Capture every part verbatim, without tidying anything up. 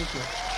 Thank you.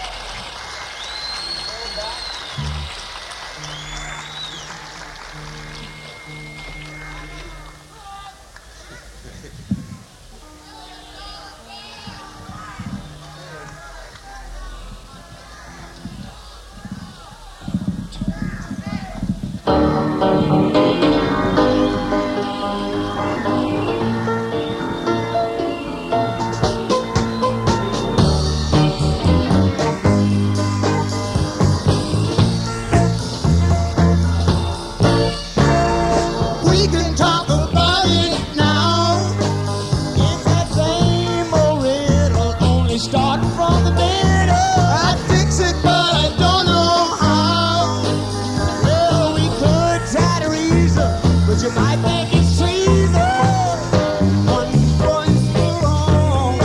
We can talk about it now. It's that same old riddle, only starting from the middle. I'd fix it, but I don't know how. Well, we could try to reason, but you might think it's treason. One voice for all,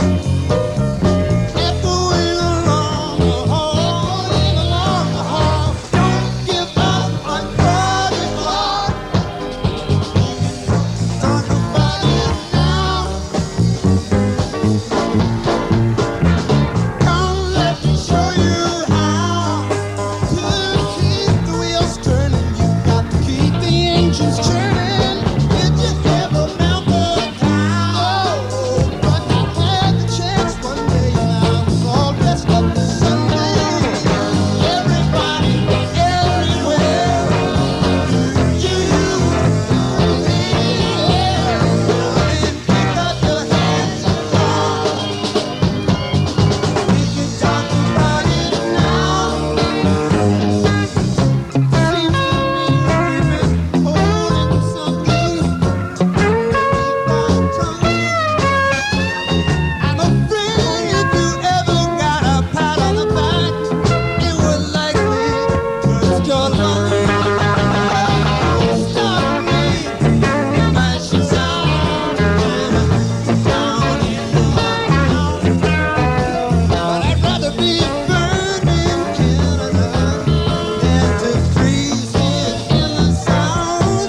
echoing along the hall, along the hall. Don't give up on Brother's Law. Talk about it now. Come, let me show you how to keep the wheels turning. You got to keep the engines churning. You just never melt the cloud. But I had the chance one day, and I was all dressed up for Sunday. Everybody, everywhere, you, me, and pick up your hands and walk. We can talk about it now. Seems to me we've been holding something deep down tongue. I'm afraid if you ever got a pat on the back, it would likely burst your lungs. Stop me, my shit's out, down in the ground. But I'd rather be burned in Canada than to freeze here in the South.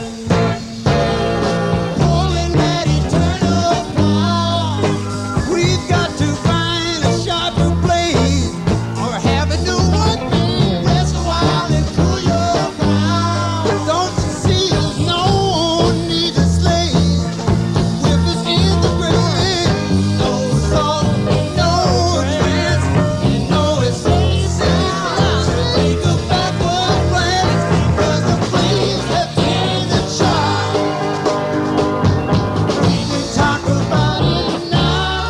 Pulling that eternal plow. We've got to find a sharper blade, or have a new one. Rest a while and cool your brow. Don't you see there's no need to slave? Whip is in the grave. No salt, no trance, and no escape. Take a backward glance, because the flames have turned the charm. We can talk about it now.